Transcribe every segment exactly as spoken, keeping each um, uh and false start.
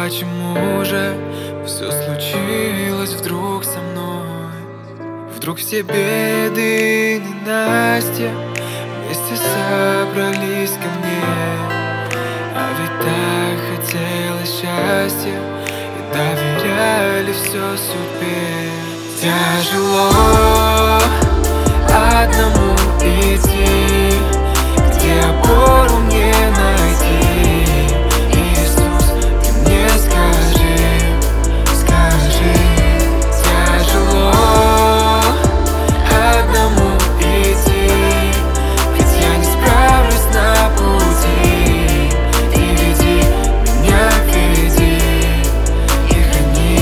почему же все случилось вдруг со мной? Вдруг все беды и ненастья вместе собрались ко мне. А ведь так хотелось счастья и доверяли все судьбе. Тяжело одному идти, где опору мне найти. Иисус, ты мне скажи, скажи. Тяжело одному идти, ведь я не справлюсь на пути. И веди меня, веди и храни.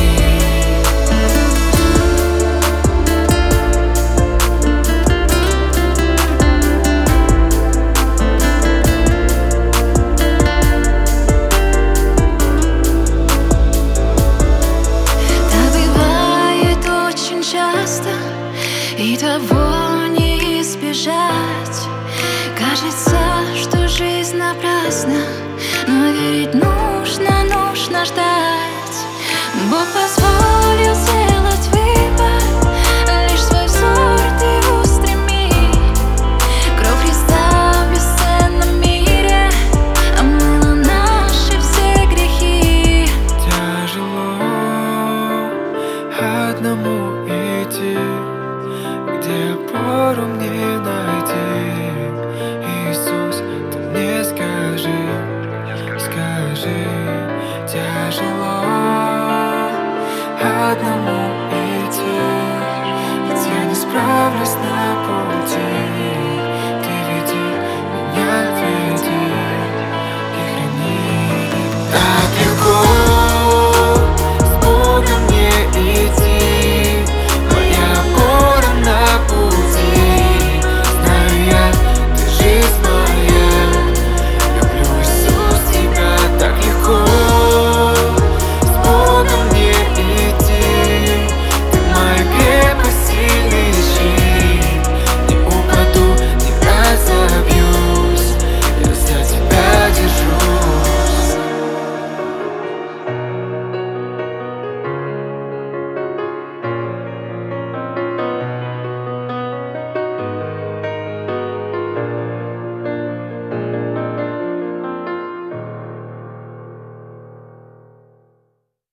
Часто и того не избежать. Кажется, что жизнь напрасна, но верить нужно, нужно ждать. Бог позволил себе